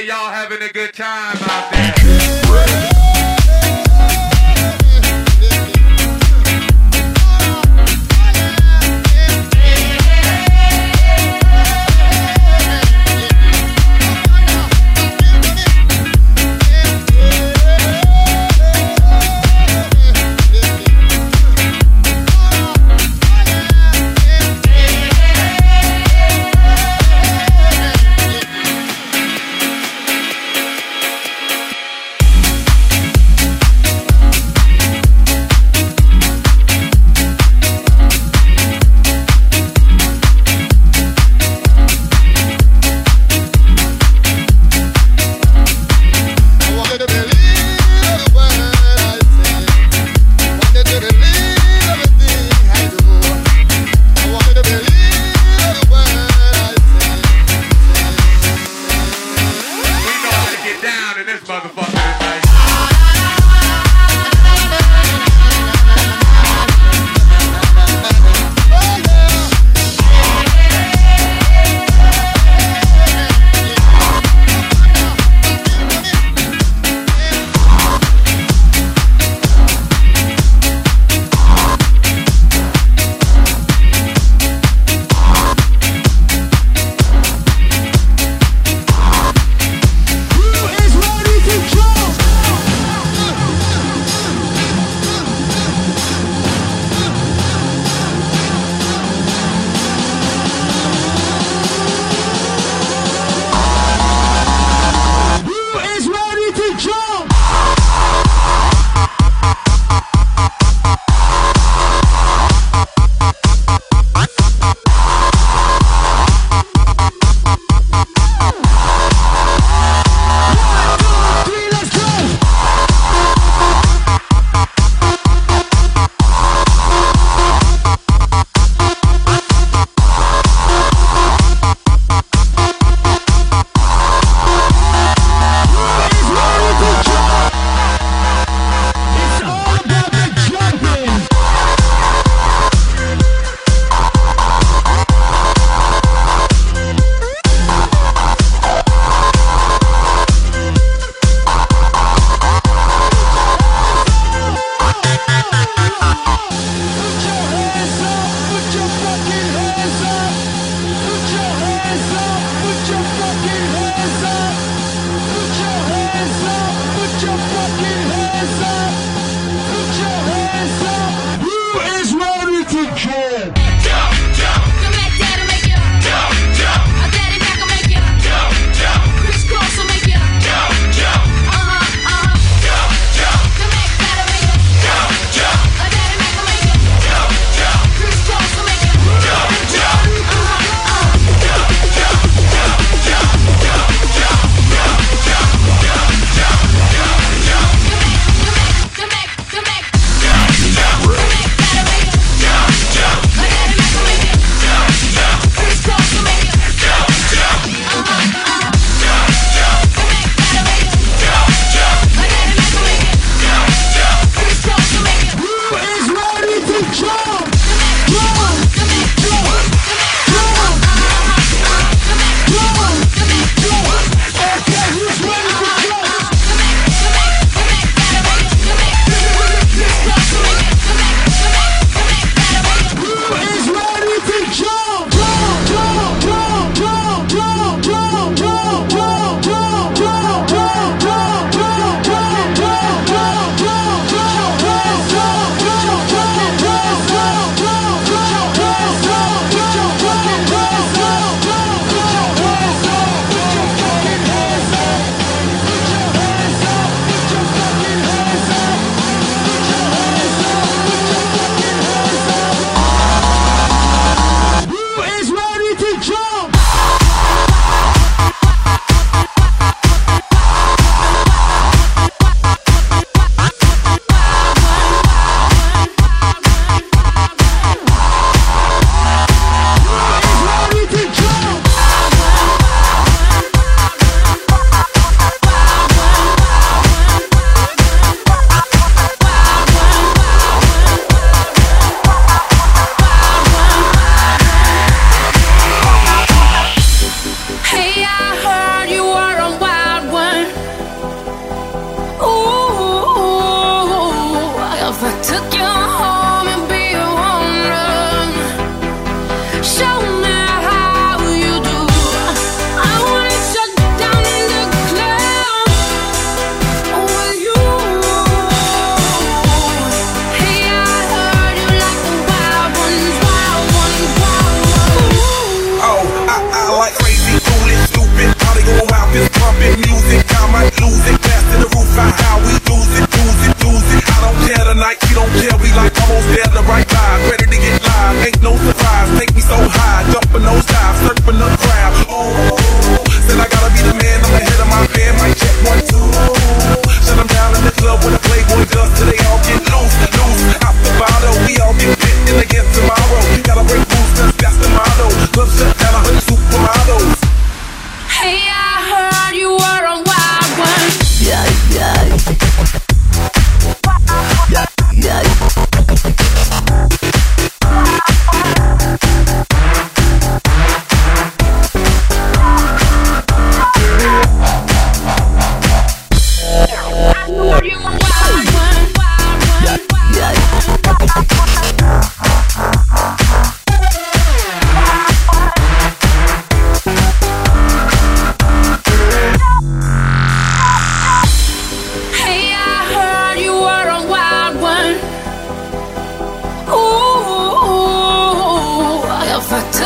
y'all having a good time out there.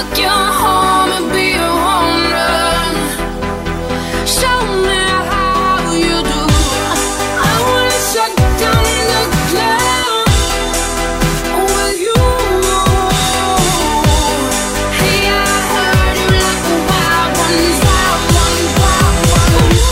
took you home and be a home run. Show me how you do. I wanna shut down the club with you. Hey, I heard you like the wild ones, wild ones, wild ones.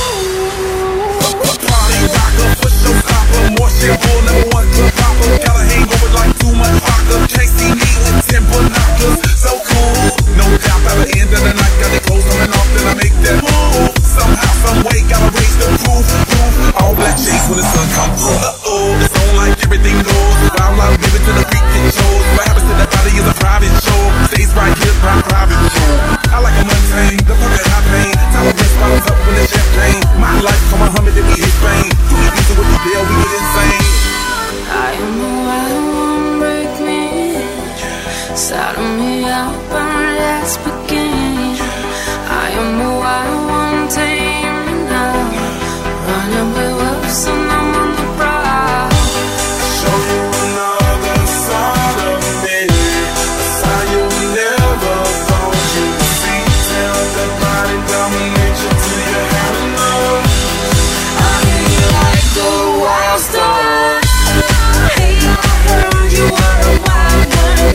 Party rocker, for showstopper, more shit roll, #1 club hopper. Got a hangover like too much vodka. Can't see me with 10 binoculars. So cool, no doubt by the end of the night, got the clothes on and off, then I make that move. Somehow, some way, gotta raise the roof. All black shades when the sun comes through. It's on like everything goes. Wild out, give it to the freak that shows. What happens to that body is a private show. Stays right here, private show. I like a mundane, the fuck that high pain. Tolerance bottles up with the champagne. My life, come on, Muhammad, then we hit Spain. Do we easy with the deal, we get insane. I am the wild one, break me. Saddle me up and let's begin. I am the wild one, tame me now. Running with wolves and I'm on the prowl. Show you another side of me, a side you never thought you'd see. Tell the body dominate you till you have enough. I hear you like a wild star. Hey, I heard you are a wild one.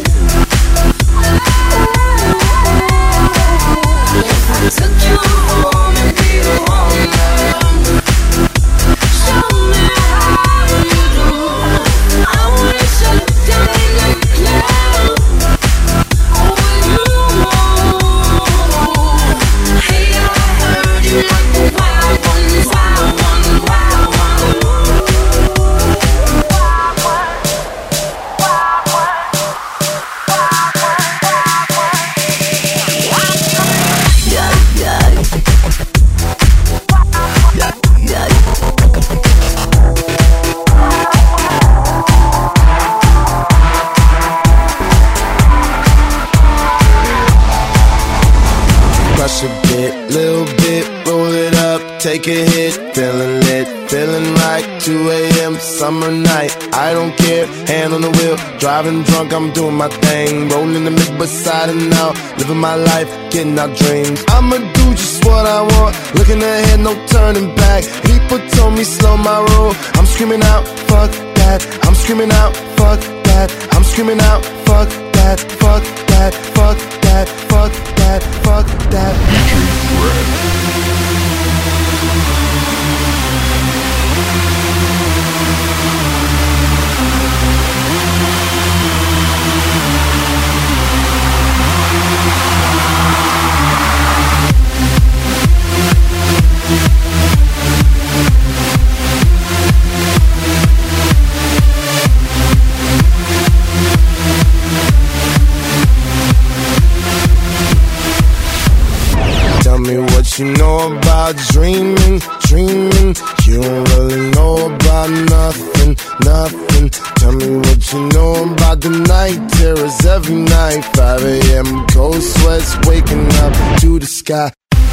If I took you home and be a home run, show me how you do. I wanna shut down the club with you. Hey, I heard you like the wild ones, wild ones, wild ones. Crush a bit, little bit, roll it up, take a hit, feeling lit, feeling right, 2 a.m. summer night, I don't care, hand on the wheel, driving drunk, I'm doing my thing, rolling the mid beside and out, living my life, getting our dreams, I'ma do just what I want, looking ahead, no turning back, people told me slow my roll, I'm screaming out, fuck that, I'm screaming out, fuck that, I'm screaming out, fuck that, fuck that, fuck that, fuck that, fuck that. Tell me what you know about dreaming, dreaming. You don't really know about nothing, nothing. Tell me what you know about the night terrors every night. 5 a.m. cold sweats waking up to the sky.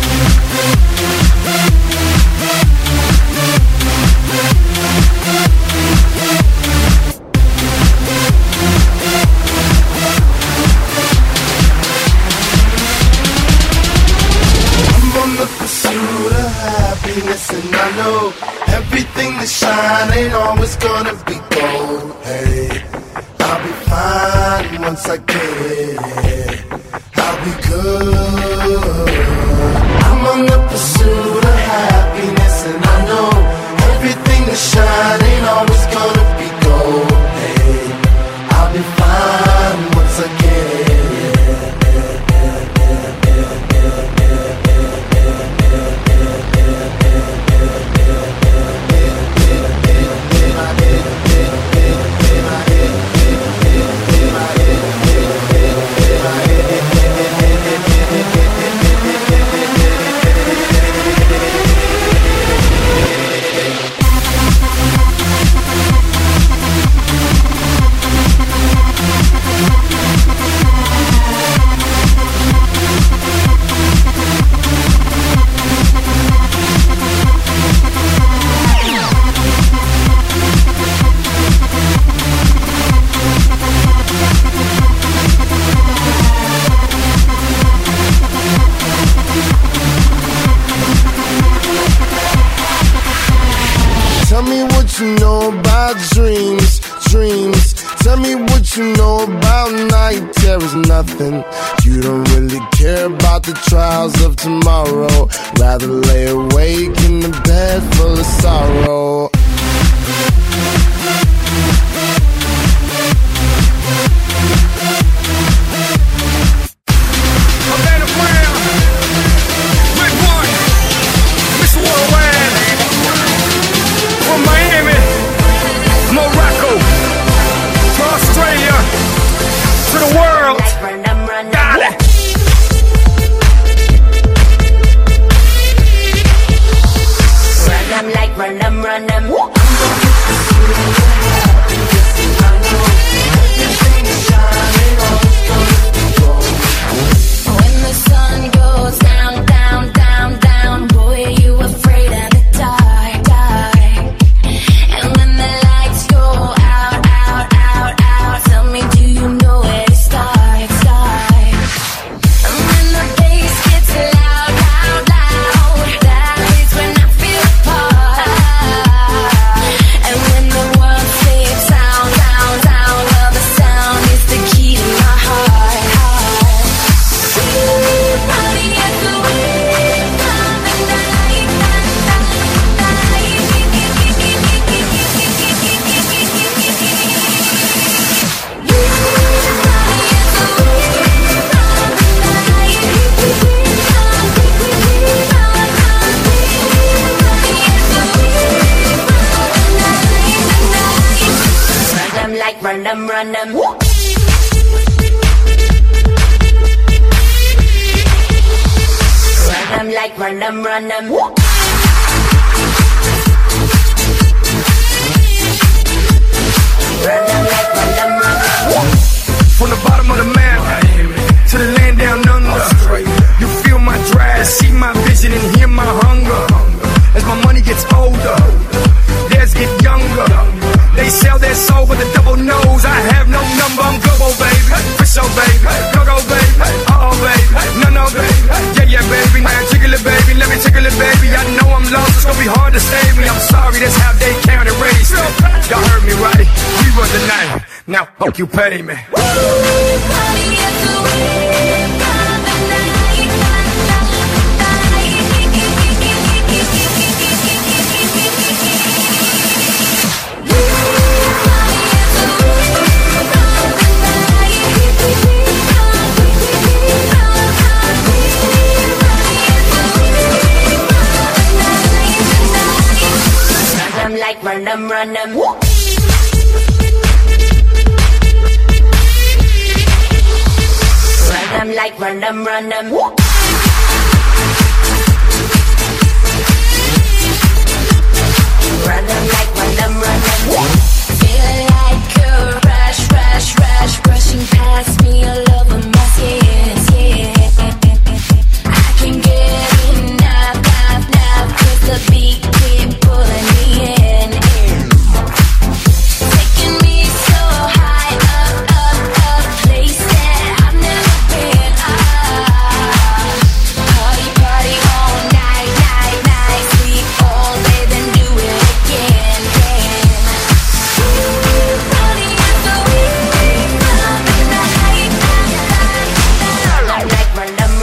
On the pursuit of happiness, and I know everything that shine ain't always gonna be gold. Hey, I'll be fine once I get it. I'll be good. I'm on the pursuit of happiness, and I know everything that shine ain't always gonna be gold. Hey, I'll be fine once I get it. my dreams. Tell me what you know about night terrors. Nothing. You don't really care about the trials of tomorrow. Rather lay awake in the bed full of sorrow. Run them. Like run them. Run them like run them. From the bottom of the map to the land down under, you feel my drive, see my vision and hear my hunger. As my money gets older, theirs get younger. They sell their soul with a double nose. I have no number, I'm global, baby. For sure, baby. Go, baby. Uh-oh, baby. No, baby. Yeah, baby. Now jiggle it, baby. Let me tickle it, baby. I know I'm lost, it's gonna be hard to save me. I'm sorry, that's how they count and raise me. Y'all heard me right. We run the night. Now, fuck you, pay me. Like run them. Run them like run them. Run them. Run them like run them. Feeling like a rush, rushing past me all over my skin. I can get enough, 'cause the beat keep pulling me in. Taking me so high up, place that I've never been. Party all night, sleep all day, then do it again. Party at the wheel of the night. Like run them.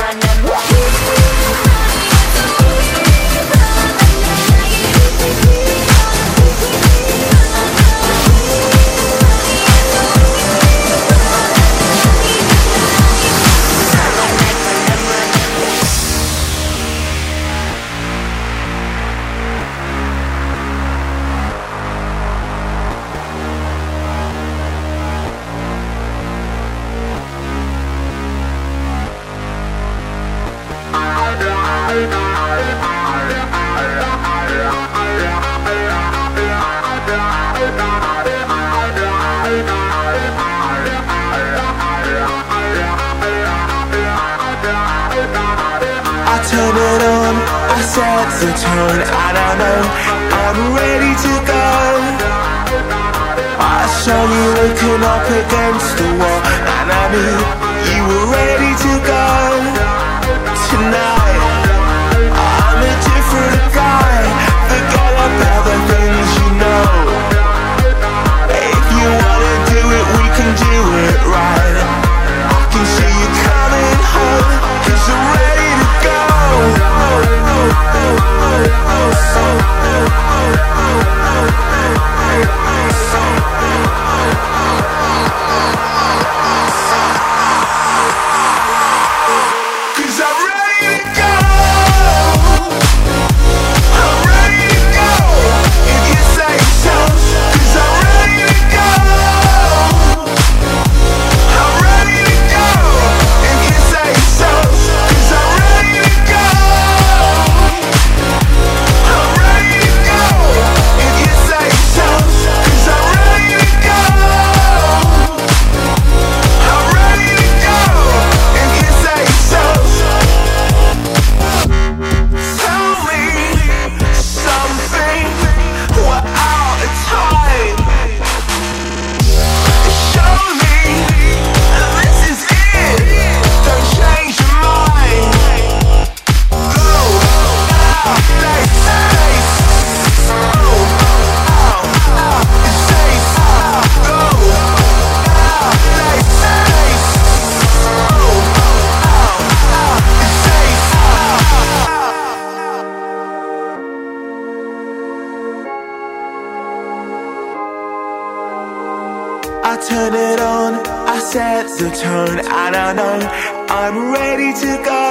Turn it on, I set the tone, and I know I'm ready to go. I saw you looking up against the wall, and I knew you were ready to go. Tonight, I'm a different guy. Forget about the things you know. set the tone, and I know I'm ready to go.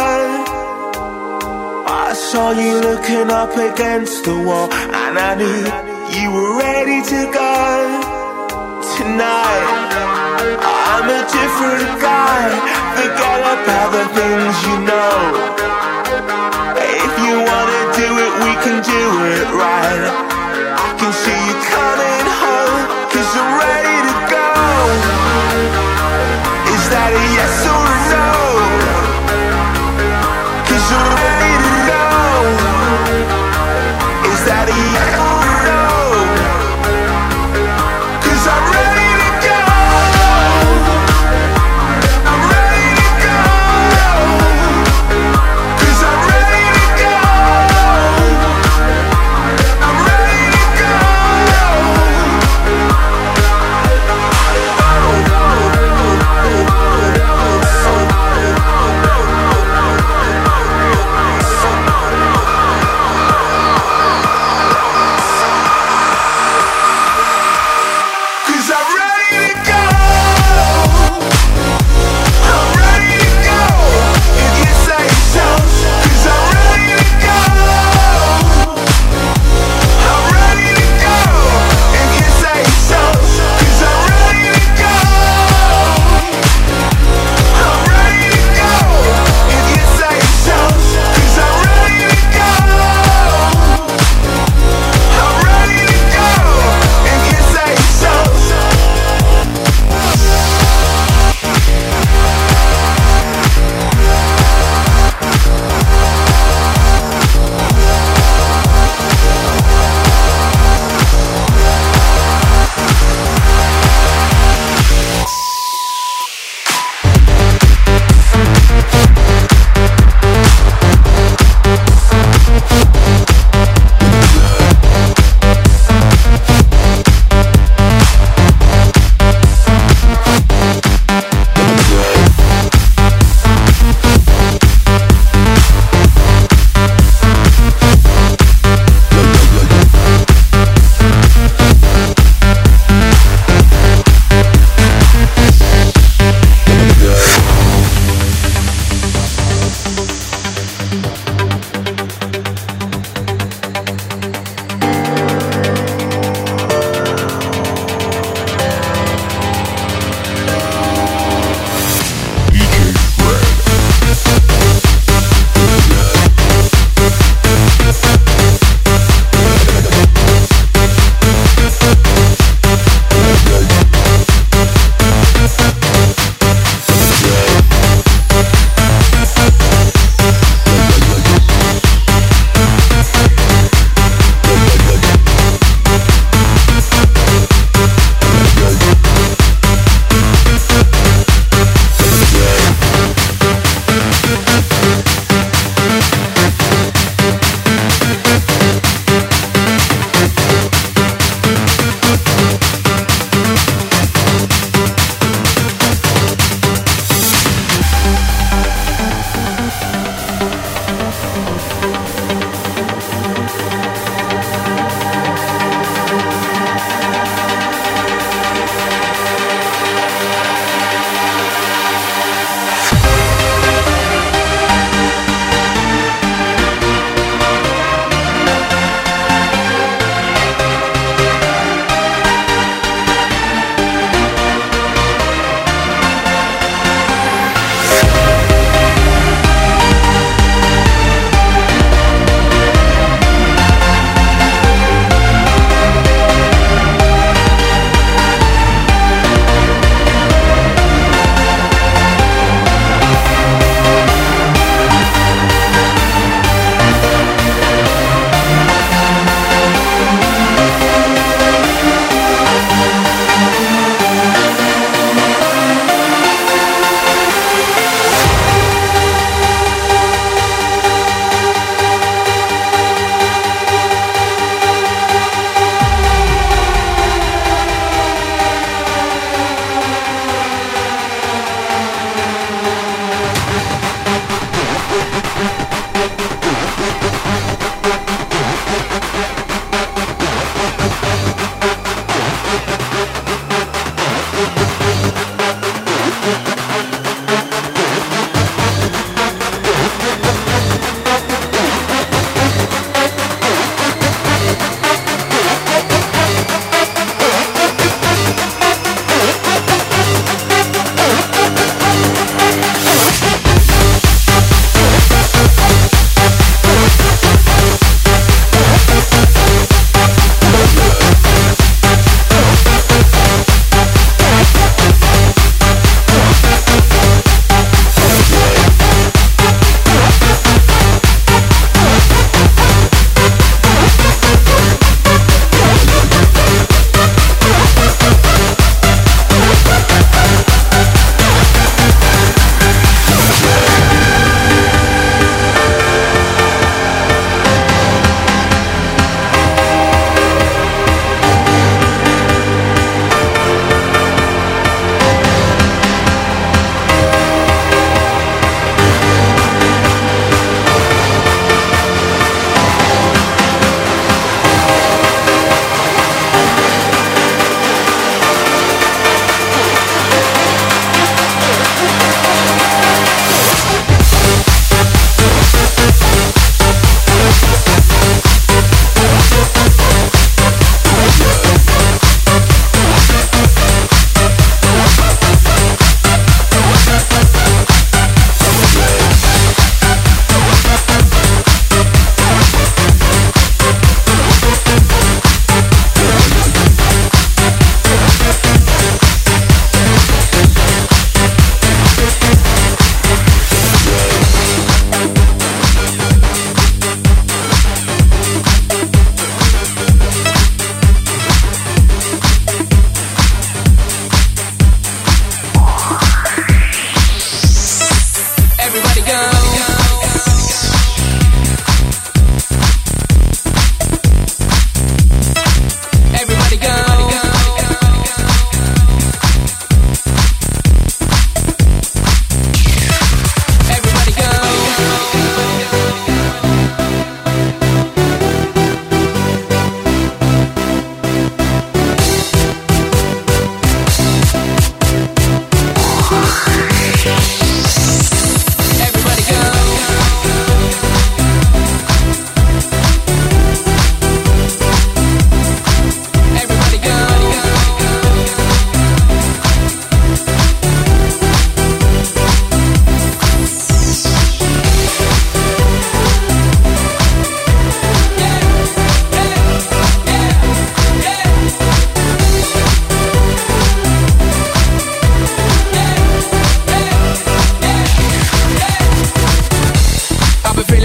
I saw you looking up against the wall, and I knew you were ready to go. Tonight, I'm a different guy. Forget about the things you know. If you wanna do it, we can do it right. I can see you coming home, 'cause I'm ready to go. Is that a yes or a no? 'Cause I'm ready to go. Is that a yes or a no? 'Cause I'm ready to go. I'm ready to go. 'Cause I'm ready to go. I'm ready to go.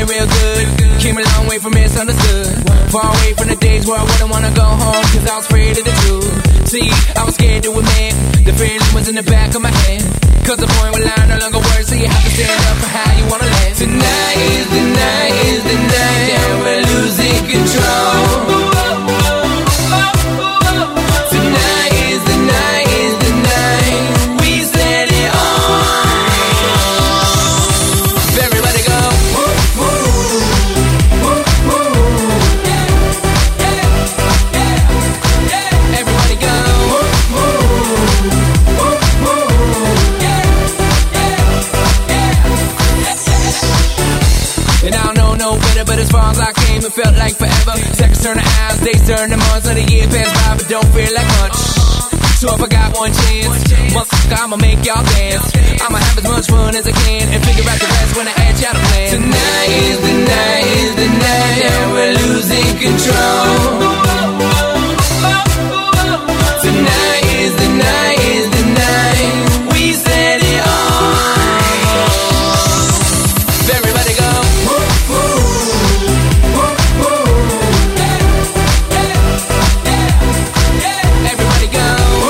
feeling real good. Came a long way from misunderstood. Far away from the days where I wouldn't wanna go home, cause I was afraid of the truth. See, I was scared to admit the feeling was in the back of my head. Cause the point where line no longer works, so you have to stand up for how you wanna live. Tonight is the night, is the night that we're losing control. Tonight is the night, is the night we set it on. Everybody go. Everybody go. And I don't know no better, but as far as I came, it felt like forever. Seconds turn to hours, days turn to months, and the year passed by, but don't feel like much. So if I got one chance, I'ma make y'all dance. I'ma have as much fun as I can and figure out the rest when I add y'all to plan. Tonight is the night, is the night that we're losing control. Tonight is the night, is the night we set it on. Everybody go. Everybody go.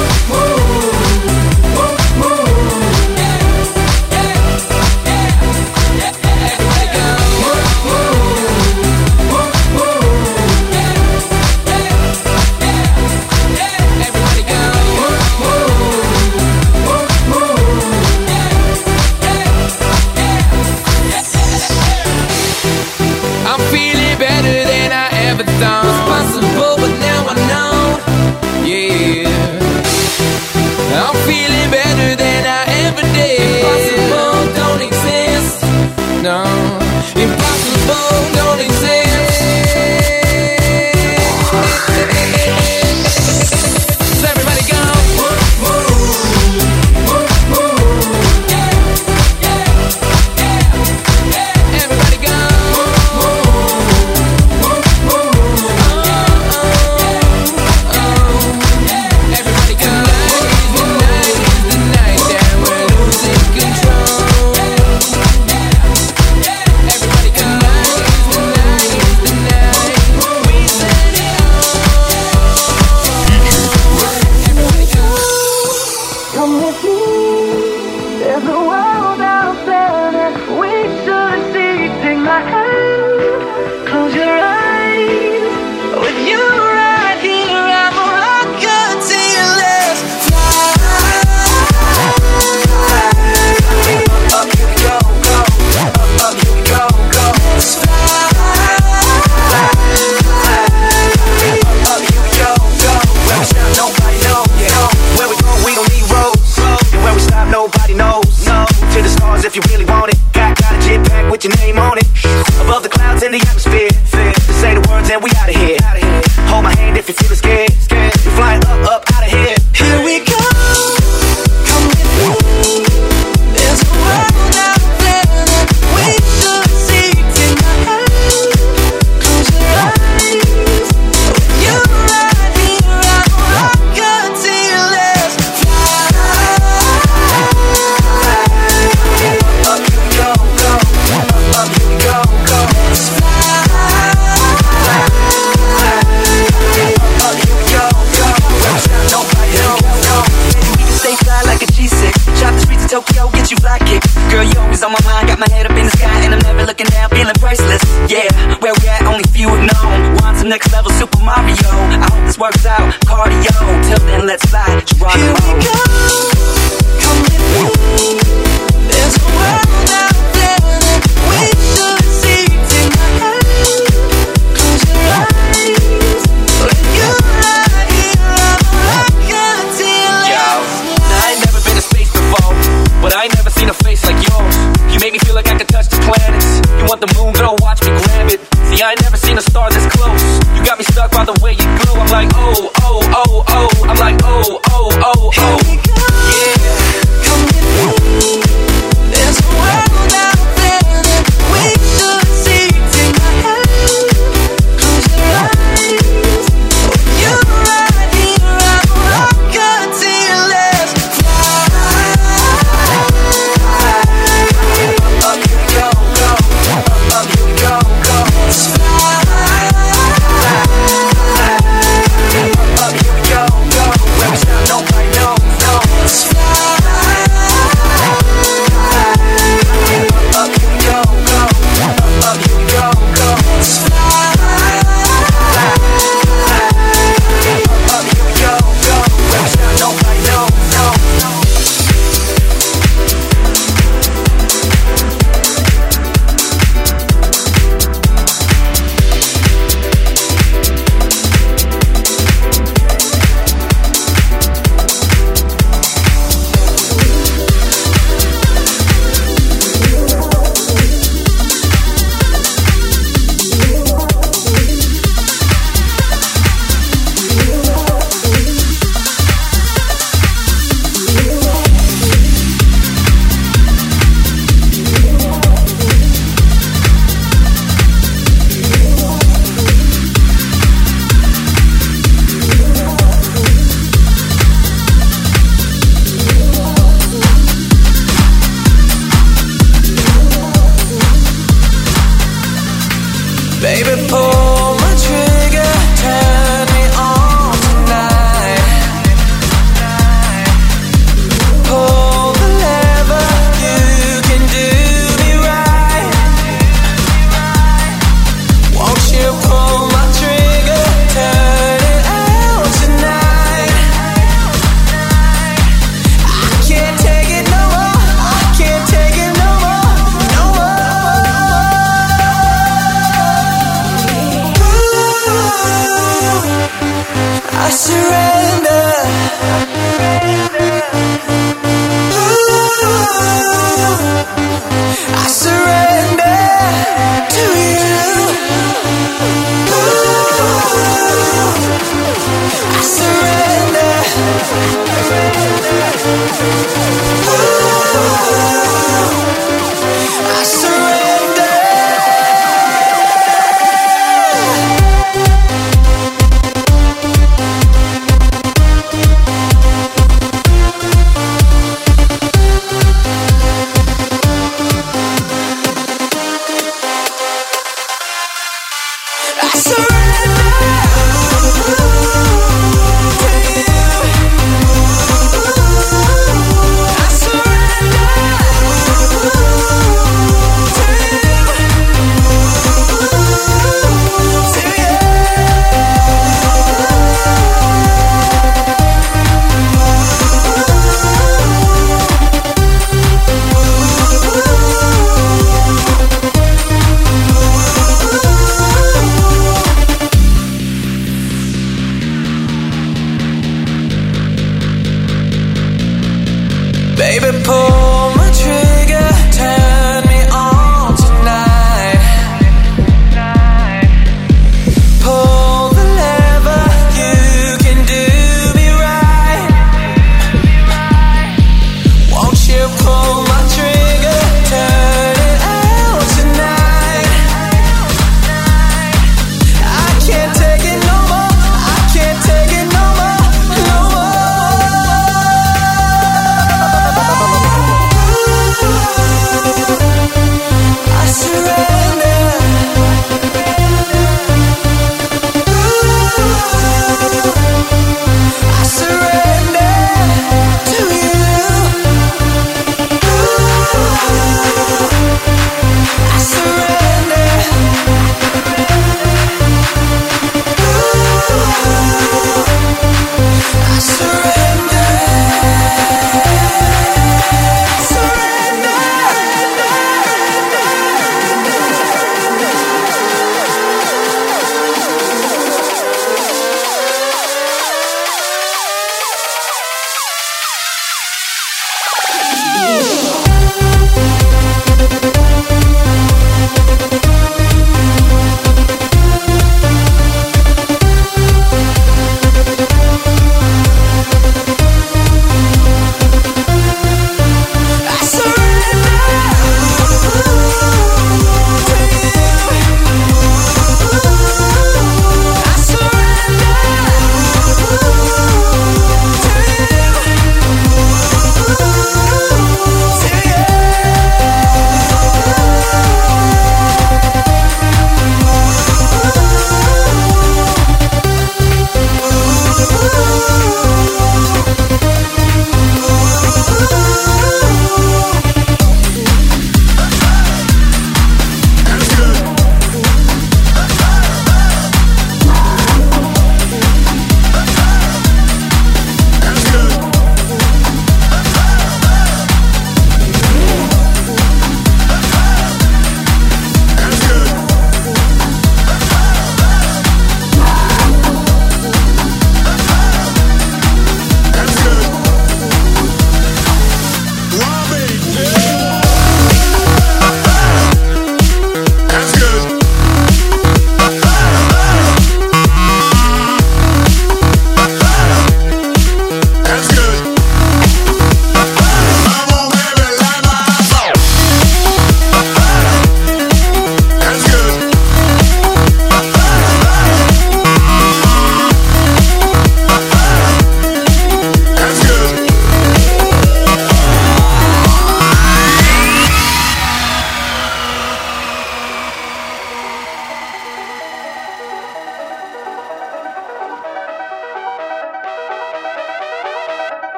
I'm feeling better than I ever thought was possible, but now I know, yeah. I'm feeling better than I ever did. Impossible don't exist, no. Impossible don't exist. So everybody go. Everybody go. Everybody go. Tonight is the night that we're losing control. Everybody go. Tonight is the night we set it on. Everybody go. Come with me. There's a world out there that we should see. Take my hand, close your eyes. With you right here, I'm a rocket till let's fly. Up here we go, go. Up here we go, go. Let's fly. Up here we go, go. Where we stop, nobody knows. Where we go, we don't need roads. And where we stop, nobody knows. To the stars if you really want it. Got a jetpack with your name on it. Above the clouds in the atmosphere. Just say the words and we out of here. Hold my hand if you're feeling scared. We're flying up, out of here. Here we go. Come with me. There's a world out there that we should see. Take my hand, close your eyes. With you right here, I'm a rocket till let's fly. Up here we go, go. Up here we go, go. Let's fly. Up here we go, go. Where we stop, nobody knows. Maybe we can stay fly like a G6. Chop the streets of Tokyo, get you fly kick. Girl, you always on my mind. Got my head up in the sky and I'm never looking down, feeling priceless. Yeah, where we at, only few have known. Want some next level Super Mario. I hope this works out, cardio. Till then, let's fly. Here we go. Come with me. There's a world out there that we should see. Take my hand, close your eyes. With you right here, I'm a rocket till let's fly. I ain't never been to space before, but I ain't never seen a face like yours. You make me feel like I could touch the planets. You want the moon, girl, watch me grab it. See, I ain't never seen a star this close. You got me stuck by the way you glow. I'm like, oh, oh, oh, oh. I'm like, oh, oh, oh, oh. Here we go. Yeah. Come with me. There's a world out there that we should see. Take my hand, close your eyes. With you right here, I'm a rocket till let's fly. Up here we go, surrender to you. I surrender. I surrender. I surrender.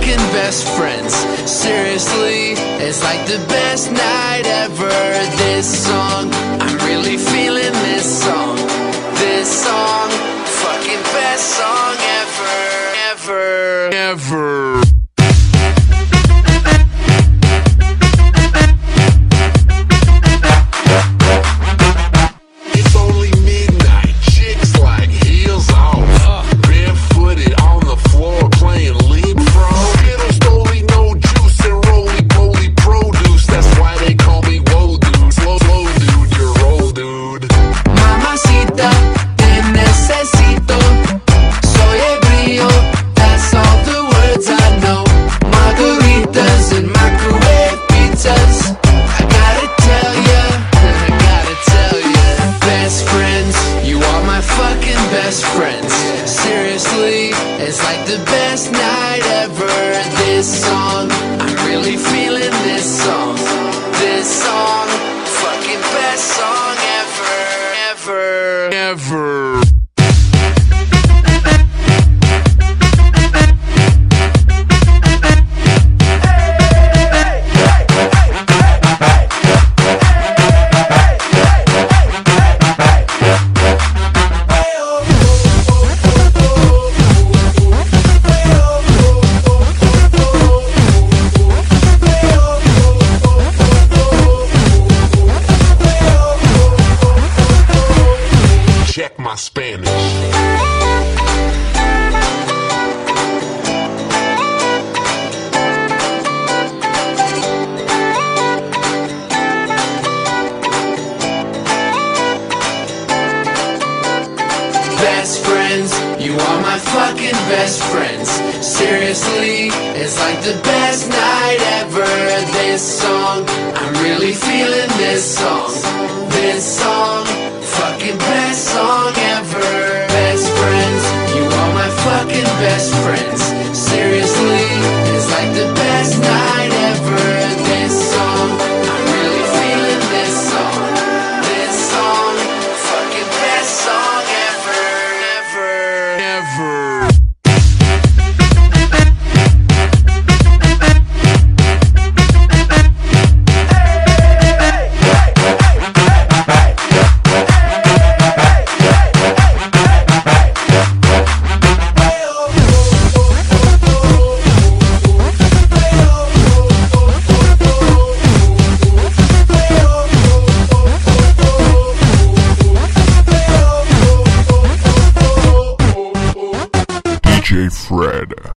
fucking best friends. Seriously, it's like the best night ever. This song, I'm really feeling this song. This song, fucking best song ever. It's only midnight, chicks like heels off, barefooted on the floor playing leapfrog. Skittles, Stoli, no juice and roly-poly produce. That's why they call me Whoa Dude. Slow dude, you're old dude. Mamacita, te necesito. Soy el brillo, that's all the words I know. Margaritas and microwave pizzas. I gotta tell ya. Best friends, you are my fucking best friends. Seriously, it's like the best night ever. This song, I'm really feeling this song. This song, fucking best song ever. Check my Spanish. Best friends, you are my fucking best friends. Seriously, it's like the best night ever. This song, I'm really feeling this song. This song, fucking best song ever. Best friends, you are my fucking best friends. Seriously, it's like the best night ever. This song, I'm really feeling this song. This song, fucking best song ever. DJ Fred.